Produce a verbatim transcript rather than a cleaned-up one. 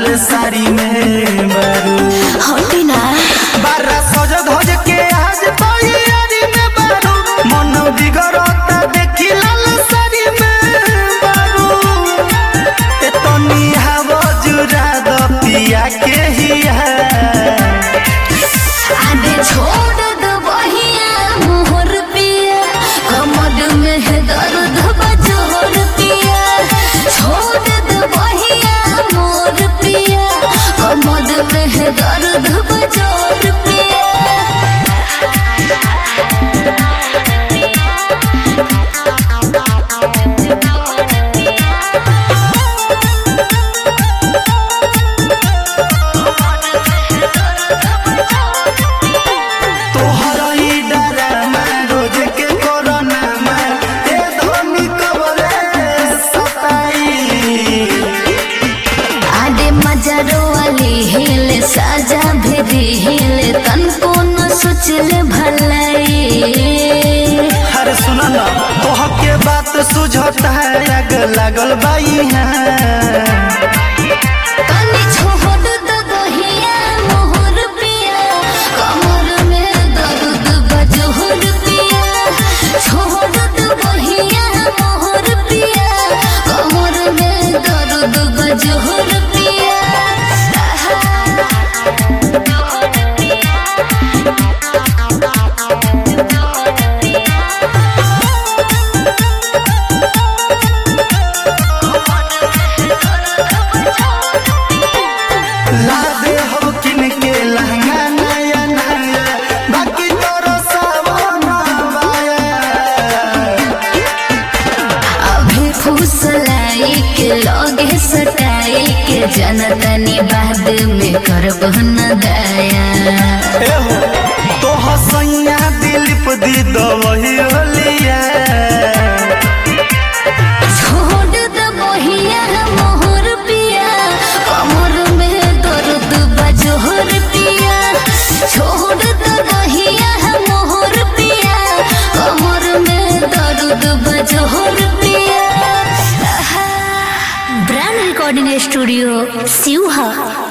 साड़ी में बारू हटी ना बारा सज धज के आज तैयारी में बारू मन बिगड़ता देखी लाल साड़ी में बारू ए तनी हवा जुरा द पिया के हिया आगे छोड़ दो बहिया मोहर पिया कमर में है दर्द बजोर पिया छोड़ दो बहिया मोर पिया कमर में है दर्द बजोर पिया साजा भेदी हिले तन को न सोचले भलाई अरे सुना ना तोह के बात सुझता है आग लागल बाई तनी छोड़ दो दहिया मोहर पिया कमर में दर्द बजोर पिया छोड़ दो बहिया मोहर पिया कमर में दर्द बजोर पिया लादे हो किन के लहंगा नया नया बाकी तोरो सावना बाया अभी फुसलाई के लगे सटाई के जनतनी बाद में करब न दया ए हो